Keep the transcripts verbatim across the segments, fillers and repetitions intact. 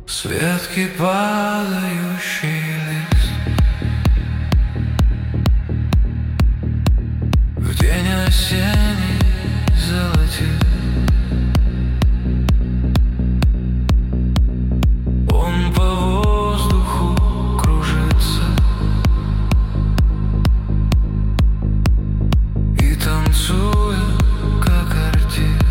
С ветки падающий лист в день осенний золотит. Он по воздуху кружится и танцует, как артист.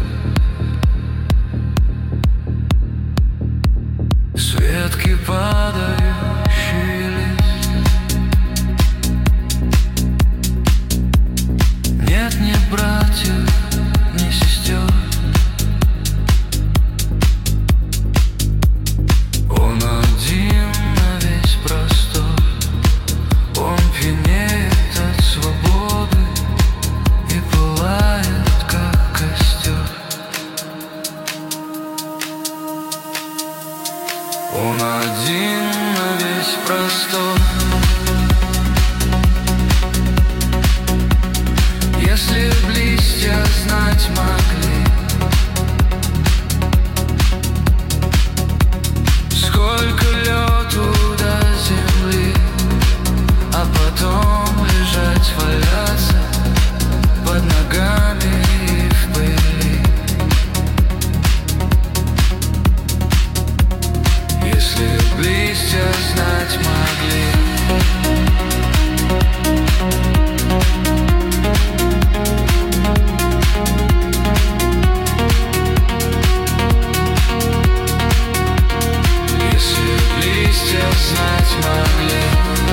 С ветки падающий лист. Нет ни братьев, ни сестер. Он один на весь простор. Он пьянеет от свободы и пылает, как костер. Он один на весь простор. Если б листья знать могли, сколько лёту до земли, а потом лежать, валяться под ногами и в пыли. Если б листья знать могли. Если б листья знать могли.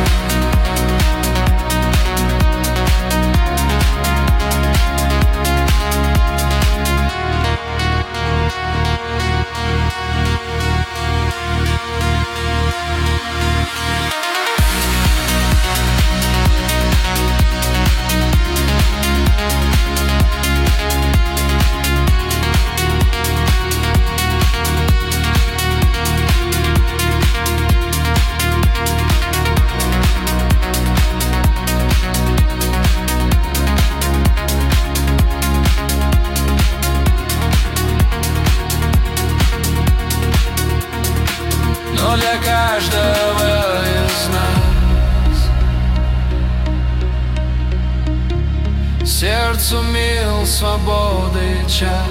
Но для каждого из нас сердцу мил свободы час.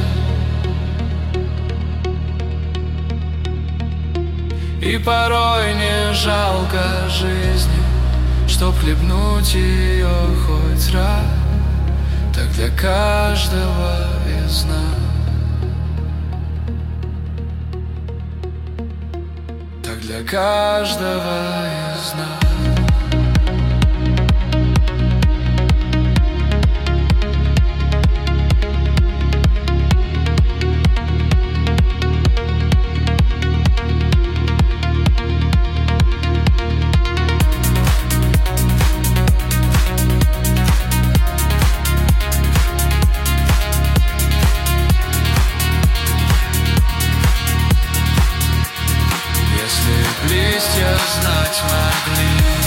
И порой не жалко жизни, чтоб хлебнуть ее хоть раз. Так для каждого из нас. Для каждого из нас. Листья знать могли.